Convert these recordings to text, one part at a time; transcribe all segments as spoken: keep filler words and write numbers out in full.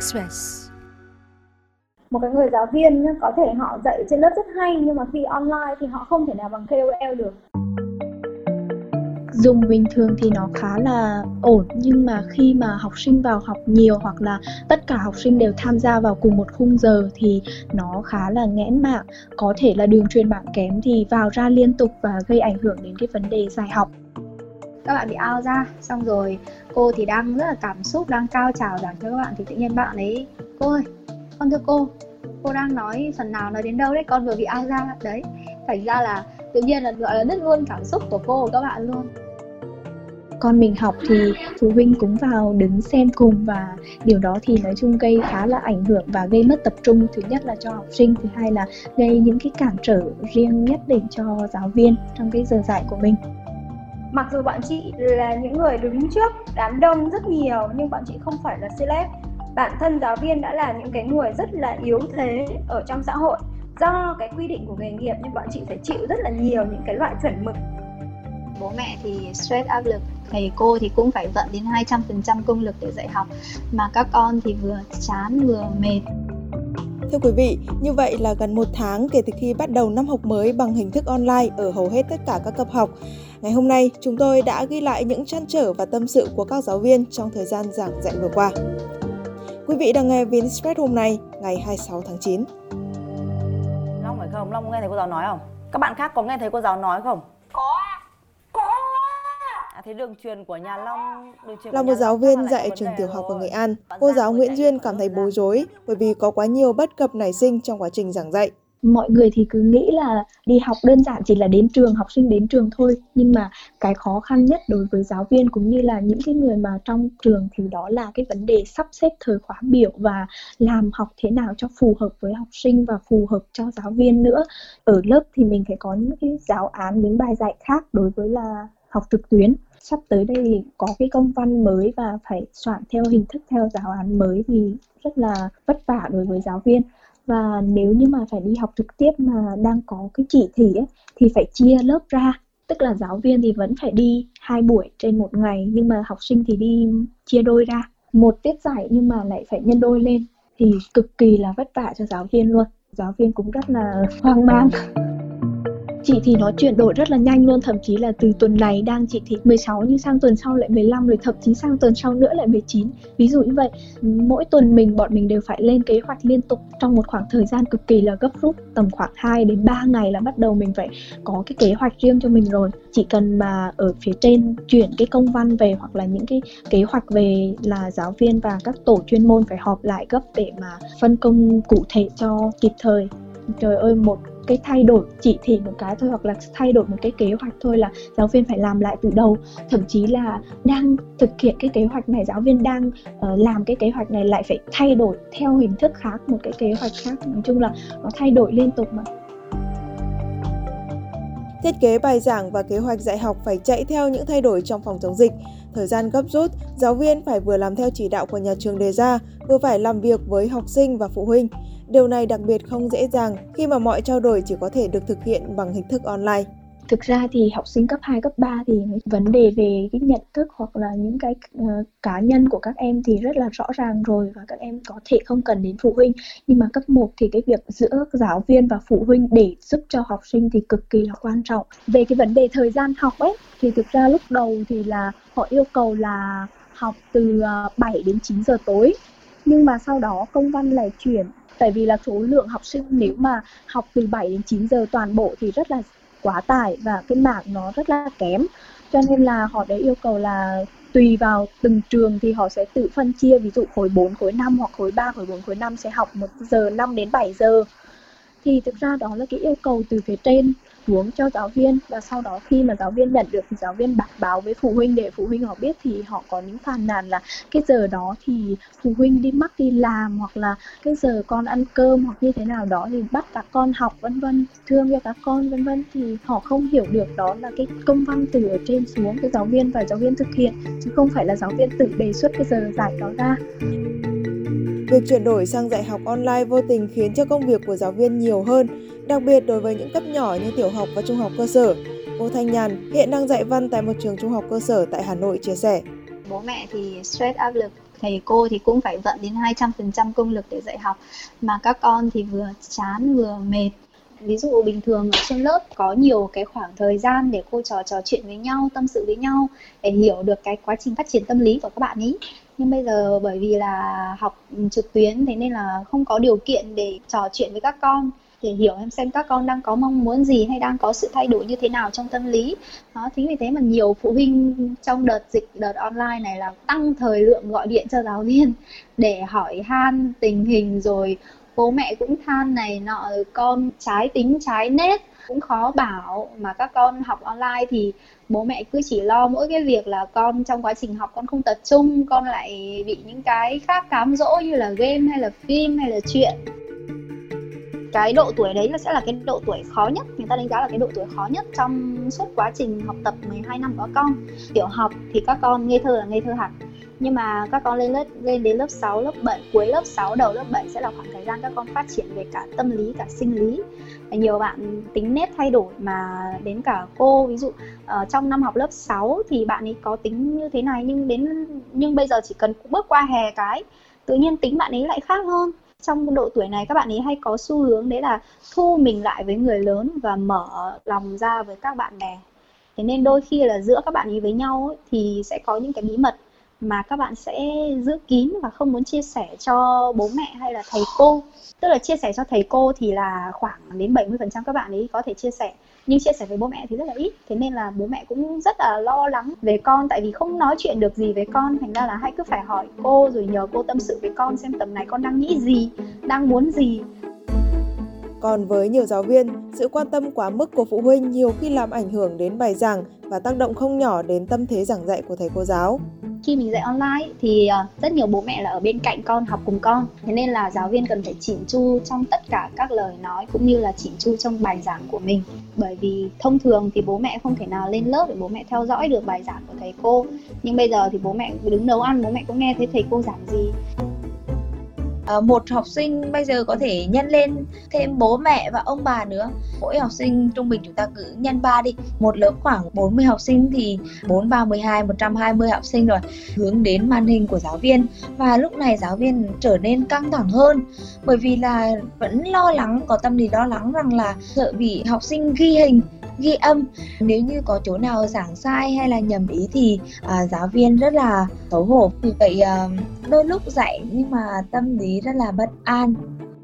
Express. Một cái người giáo viên có thể họ dạy trên lớp rất hay, nhưng mà khi online thì họ không thể nào bằng K O L được. Dùng bình thường thì nó khá là ổn, nhưng mà khi mà học sinh vào học nhiều hoặc là tất cả học sinh đều tham gia vào cùng một khung giờ thì nó khá là nghẽn mạng. Có thể là đường truyền mạng kém thì vào ra liên tục và gây ảnh hưởng đến cái vấn đề dạy học. Các bạn bị out ra, xong rồi cô thì đang rất là cảm xúc, đang cao trào giảng cho các bạn thì tự nhiên bạn ấy: cô ơi, con thưa cô, cô đang nói phần nào, nói đến đâu đấy, con vừa bị out ra đấy. Thành ra là tự nhiên là gọi là đứt luôn cảm xúc của cô và các bạn luôn. Con mình học thì phụ huynh cũng vào đứng xem cùng, và điều đó thì nói chung gây khá là ảnh hưởng và gây mất tập trung. Thứ nhất là cho học sinh, thứ hai là gây những cái cản trở riêng nhất định cho giáo viên trong cái giờ dạy của mình. Mặc dù bọn chị là những người đứng trước đám đông rất nhiều, nhưng bọn chị không phải là celeb. Bản thân giáo viên đã là những cái người rất là yếu thế ở trong xã hội. Do cái quy định của nghề nghiệp nhưng bọn chị phải chịu rất là nhiều những cái loại chuẩn mực. Bố mẹ thì stress áp lực, thầy cô thì cũng phải tận đến hai trăm phần trăm công lực để dạy học, mà các con thì vừa chán vừa mệt. Thưa quý vị, như vậy là gần một tháng kể từ khi bắt đầu năm học mới bằng hình thức online ở hầu hết tất cả các cấp học. Ngày hôm nay, chúng tôi đã ghi lại những trăn trở và tâm sự của các giáo viên trong thời gian giảng dạy vừa qua. Quý vị đang nghe vê en Express hôm nay, ngày hai mươi sáu tháng chín. Long phải không? Long nghe thấy cô giáo nói không? Các bạn khác có nghe thấy cô giáo nói không? Có, có. À, thế đường truyền của nhà Long... Đường truyền Là một giáo viên dạy trường tiểu học ở Nghệ An, cô giáo Nguyễn Duyên cảm thấy bối rối bởi vì có quá nhiều bất cập nảy sinh trong quá trình giảng dạy. Mọi người thì cứ nghĩ là đi học đơn giản chỉ là đến trường, học sinh đến trường thôi. Nhưng mà cái khó khăn nhất đối với giáo viên cũng như là những cái người mà trong trường thì đó là cái vấn đề sắp xếp thời khóa biểu và làm học thế nào cho phù hợp với học sinh và phù hợp cho giáo viên nữa. Ở lớp thì mình phải có những cái giáo án, những bài dạy khác đối với là học trực tuyến. Sắp tới đây thì có cái công văn mới và phải soạn theo hình thức theo giáo án mới thì rất là vất vả đối với giáo viên. Và nếu như mà phải đi học trực tiếp mà đang có cái chỉ thị ấy, thì phải chia lớp ra. Tức là giáo viên thì vẫn phải đi hai buổi trên một ngày, nhưng mà học sinh thì đi chia đôi ra. Một tiết dạy nhưng mà lại phải nhân đôi lên thì cực kỳ là vất vả cho giáo viên luôn. Giáo viên cũng rất là hoang mang. Chỉ thị nó chuyển đổi rất là nhanh luôn, thậm chí là từ tuần này đang chỉ thị mười sáu nhưng sang tuần sau lại mười lăm, rồi thậm chí sang tuần sau nữa lại mười chín. Ví dụ như vậy, mỗi tuần mình bọn mình đều phải lên kế hoạch liên tục trong một khoảng thời gian cực kỳ là gấp rút, tầm khoảng hai đến ba ngày là bắt đầu mình phải có cái kế hoạch riêng cho mình rồi. Chỉ cần mà ở phía trên chuyển cái công văn về hoặc là những cái kế hoạch về là giáo viên và các tổ chuyên môn phải họp lại gấp để mà phân công cụ thể cho kịp thời. Trời ơi, một cái thay đổi chỉ thị một cái thôi hoặc là thay đổi một cái kế hoạch thôi là giáo viên phải làm lại từ đầu. Thậm chí là đang thực hiện cái kế hoạch này, giáo viên đang uh, làm cái kế hoạch này lại phải thay đổi theo hình thức khác, một cái kế hoạch khác. Nói chung là nó thay đổi liên tục mà. Thiết kế bài giảng và kế hoạch dạy học phải chạy theo những thay đổi trong phòng chống dịch. Thời gian gấp rút, giáo viên phải vừa làm theo chỉ đạo của nhà trường đề ra, vừa phải làm việc với học sinh và phụ huynh. Điều này đặc biệt không dễ dàng khi mà mọi trao đổi chỉ có thể được thực hiện bằng hình thức online. Thực ra thì học sinh cấp hai, cấp ba thì vấn đề về cái nhận thức hoặc là những cái uh, cá nhân của các em thì rất là rõ ràng rồi và các em có thể không cần đến phụ huynh. Nhưng mà cấp một thì cái việc giữa giáo viên và phụ huynh để giúp cho học sinh thì cực kỳ là quan trọng. Về cái vấn đề thời gian học ấy thì thực ra lúc đầu thì là họ yêu cầu là học từ uh, bảy đến chín giờ tối. Nhưng mà sau đó công văn lại chuyển, tại vì là số lượng học sinh nếu mà học từ bảy đến chín giờ toàn bộ thì rất là quá tải và cái mạng nó rất là kém, cho nên là họ đã yêu cầu là tùy vào từng trường thì họ sẽ tự phân chia, ví dụ khối bốn, khối năm hoặc khối ba, khối bốn, khối năm sẽ học một giờ năm đến bảy giờ. Thì thực ra đó là cái yêu cầu từ phía trên xuống cho giáo viên, và sau đó khi mà giáo viên nhận được thì giáo viên bạc báo với phụ huynh để phụ huynh họ biết. Thì họ có những phàn nàn là cái giờ đó thì phụ huynh đi mắc đi làm, hoặc là cái giờ con ăn cơm hoặc như thế nào đó thì bắt các con học vân vân, thương cho các con vân vân, thì họ không hiểu được đó là cái công văn từ ở trên xuống cái giáo viên và giáo viên thực hiện, chứ không phải là giáo viên tự đề xuất cái giờ dạy đó ra. Việc chuyển đổi sang dạy học online vô tình khiến cho công việc của giáo viên nhiều hơn, đặc biệt đối với những cấp nhỏ như tiểu học và trung học cơ sở. Cô Thanh Nhàn hiện đang dạy văn tại một trường trung học cơ sở tại Hà Nội chia sẻ. Bố mẹ thì stress áp lực, thầy cô thì cũng phải vận đến hai trăm phần trăm công lực để dạy học, mà các con thì vừa chán vừa mệt. Ví dụ bình thường ở trên lớp có nhiều cái khoảng thời gian để cô trò trò chuyện với nhau, tâm sự với nhau để hiểu được cái quá trình phát triển tâm lý của các bạn ý. Nhưng bây giờ bởi vì là học trực tuyến, thế nên là không có điều kiện để trò chuyện với các con, để hiểu em xem các con đang có mong muốn gì hay đang có sự thay đổi như thế nào trong tâm lý. Đó, chính vì thế mà nhiều phụ huynh trong đợt dịch, đợt online này là tăng thời lượng gọi điện cho giáo viên để hỏi han tình hình, rồi bố mẹ cũng than này nọ, con trái tính trái nết cũng khó bảo. Mà các con học online thì bố mẹ cứ chỉ lo mỗi cái việc là con trong quá trình học con không tập trung, con lại bị những cái khác cám dỗ như là game hay là phim hay là chuyện. Cái độ tuổi đấy là sẽ là cái độ tuổi khó nhất, người ta đánh giá là cái độ tuổi khó nhất trong suốt quá trình học tập mười hai năm của các con. Tiểu học thì các con ngây thơ là ngây thơ hẳn, nhưng mà các con lên lớp lên đến lớp sáu, lớp bảy, cuối lớp sáu, đầu lớp bảy sẽ là khoảng thời gian các con phát triển về cả tâm lý, cả sinh lý. Nhiều bạn tính nết thay đổi mà đến cả cô, ví dụ uh, trong năm học lớp sáu thì bạn ấy có tính như thế này, nhưng đến nhưng bây giờ chỉ cần bước qua hè cái tự nhiên tính bạn ấy lại khác hơn. Trong độ tuổi này các bạn ấy hay có xu hướng đấy là thu mình lại với người lớn và mở lòng ra với các bạn bè. Thế nên đôi khi là giữa các bạn ấy với nhau ấy, thì sẽ có những cái bí mật mà các bạn sẽ giữ kín và không muốn chia sẻ cho bố mẹ hay là thầy cô. Tức là chia sẻ cho thầy cô thì là khoảng đến bảy mươi phần trăm các bạn ấy có thể chia sẻ, nhưng chia sẻ với bố mẹ thì rất là ít. Thế nên là bố mẹ cũng rất là lo lắng về con, tại vì không nói chuyện được gì với con, thành ra là hay cứ phải hỏi cô rồi nhờ cô tâm sự với con xem tầm này con đang nghĩ gì, đang muốn gì. Còn với nhiều giáo viên, sự quan tâm quá mức của phụ huynh nhiều khi làm ảnh hưởng đến bài giảng và tác động không nhỏ đến tâm thế giảng dạy của thầy cô giáo. Khi mình dạy online thì rất nhiều bố mẹ là ở bên cạnh con, học cùng con. Thế nên là giáo viên cần phải chỉn chu trong tất cả các lời nói cũng như là chỉn chu trong bài giảng của mình. Bởi vì thông thường thì bố mẹ không thể nào lên lớp để bố mẹ theo dõi được bài giảng của thầy cô. Nhưng bây giờ thì bố mẹ đứng nấu ăn, bố mẹ cũng nghe thấy thầy cô giảng gì. À, một học sinh bây giờ có thể nhân lên thêm bố mẹ và ông bà nữa. Mỗi học sinh trung bình chúng ta cứ nhân ba đi. Một lớp khoảng bốn mươi học sinh thì bốn, ba, mười hai, một trăm hai mươi học sinh rồi. Hướng đến màn hình của giáo viên. Và lúc này giáo viên trở nên căng thẳng hơn. Bởi vì là vẫn lo lắng, có tâm lý lo lắng rằng là sợ bị học sinh ghi hình, ghi âm. Nếu như có chỗ nào giảng sai hay là nhầm ý thì à, giáo viên rất là xấu hổ. Vì vậy à, đôi lúc dạy nhưng mà tâm lý rất là bất an.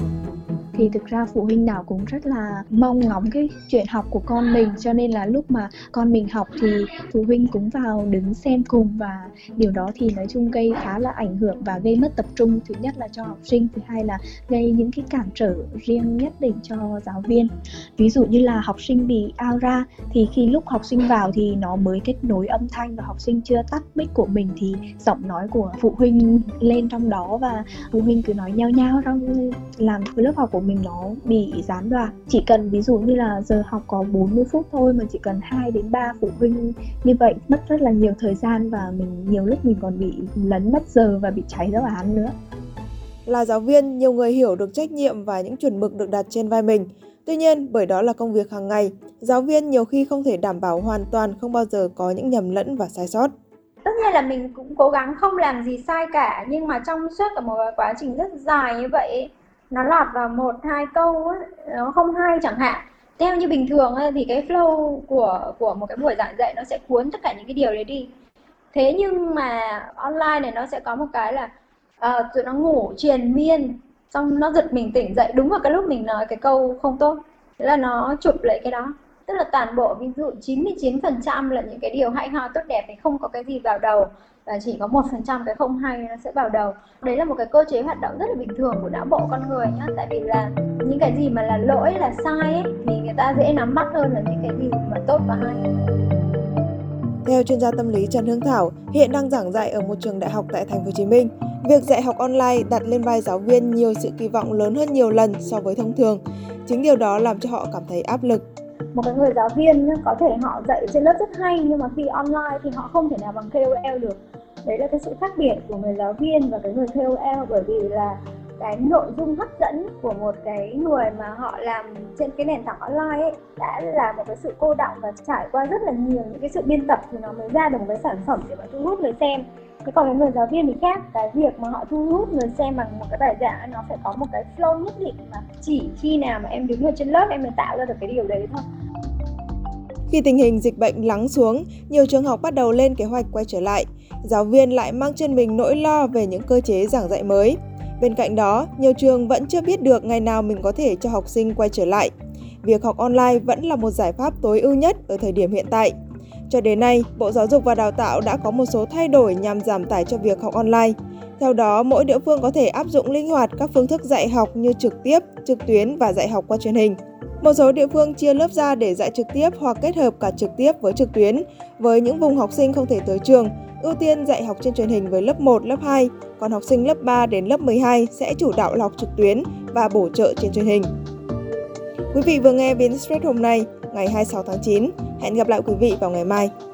Thì thực ra phụ huynh nào cũng rất là mong ngóng cái chuyện học của con mình, cho nên là lúc mà con mình học thì phụ huynh cũng vào đứng xem cùng, và điều đó thì nói chung gây khá là ảnh hưởng và gây mất tập trung, thứ nhất là cho học sinh, thứ hai là gây những cái cản trở riêng nhất định cho giáo viên. Ví dụ như là học sinh bị out ra thì khi lúc học sinh vào thì nó mới kết nối âm thanh và học sinh chưa tắt mic của mình thì giọng nói của phụ huynh lên trong đó và phụ huynh cứ nói nhao nhao trong làm lớp học của mình nó bị gián đoạn. Chỉ cần ví dụ như là giờ học có bốn mươi phút thôi mà chỉ cần hai đến ba phụ huynh như vậy mất rất là nhiều thời gian, và mình nhiều lúc mình còn bị lấn mất giờ và bị cháy giáo án nữa. Là giáo viên, nhiều người hiểu được trách nhiệm và những chuẩn mực được đặt trên vai mình. Tuy nhiên, bởi đó là công việc hàng ngày, giáo viên nhiều khi không thể đảm bảo hoàn toàn không bao giờ có những nhầm lẫn và sai sót. Tất nhiên là mình cũng cố gắng không làm gì sai cả, nhưng mà trong suốt cả một quá trình rất dài như vậy, nó lọt vào một hai câu ấy, nó không hay chẳng hạn. Theo như bình thường ấy, thì cái flow của của một cái buổi giảng dạy nó sẽ cuốn tất cả những cái điều đấy đi. Thế nhưng mà online này nó sẽ có một cái là uh, tụi nó ngủ triền miên, xong nó giật mình tỉnh dậy đúng vào cái lúc mình nói cái câu không tốt. Thế là nó chụp lấy cái đó. Tức là toàn bộ ví dụ chín mươi chín phần trăm là những cái điều hay ho tốt đẹp thì không có cái gì vào đầu, và chỉ có một phần trăm cái không hay nó sẽ vào đầu. Đấy là một cái cơ chế hoạt động rất là bình thường của não bộ con người nhá. Tại vì là những cái gì mà là lỗi, là sai ấy, thì người ta dễ nắm bắt hơn là những cái gì mà tốt và hay. Theo chuyên gia tâm lý Trần Hương Thảo, hiện đang giảng dạy ở một trường đại học tại thành phố Hồ Chí Minh, việc dạy học online đặt lên vai giáo viên nhiều sự kỳ vọng lớn hơn nhiều lần so với thông thường. Chính điều đó làm cho họ cảm thấy áp lực. Một cái người giáo viên có thể họ dạy trên lớp rất hay, nhưng mà khi online thì họ không thể nào bằng K O L được. Đấy là cái sự khác biệt của người giáo viên và cái người K O L, bởi vì là cái nội dung hấp dẫn của một cái người mà họ làm trên cái nền tảng online ấy đã là một cái sự cô đọng và trải qua rất là nhiều những cái sự biên tập thì nó mới ra được một cái sản phẩm để mà thu hút người xem. Thế còn với người giáo viên thì khác, cái việc mà họ thu hút người xem bằng một cái bài giảng nó phải có một cái flow nhất định, mà chỉ khi nào mà em đứng ở trên lớp em mới tạo ra được cái điều đấy thôi. Khi tình hình dịch bệnh lắng xuống, nhiều trường học bắt đầu lên kế hoạch quay trở lại. Giáo viên lại mang trên mình nỗi lo về những cơ chế giảng dạy mới. Bên cạnh đó, nhiều trường vẫn chưa biết được ngày nào mình có thể cho học sinh quay trở lại. Việc học online vẫn là một giải pháp tối ưu nhất ở thời điểm hiện tại. Cho đến nay, Bộ Giáo dục và Đào tạo đã có một số thay đổi nhằm giảm tải cho việc học online. Theo đó, mỗi địa phương có thể áp dụng linh hoạt các phương thức dạy học như trực tiếp, trực tuyến và dạy học qua truyền hình. Một số địa phương chia lớp ra để dạy trực tiếp hoặc kết hợp cả trực tiếp với trực tuyến. Với những vùng học sinh không thể tới trường, ưu tiên dạy học trên truyền hình với lớp một, lớp hai, còn học sinh lớp ba đến lớp mười hai sẽ chủ đạo là học trực tuyến và bổ trợ trên truyền hình. Quý vị vừa nghe VnExpress hôm nay, ngày hai mươi sáu tháng chín. Hẹn gặp lại quý vị vào ngày mai.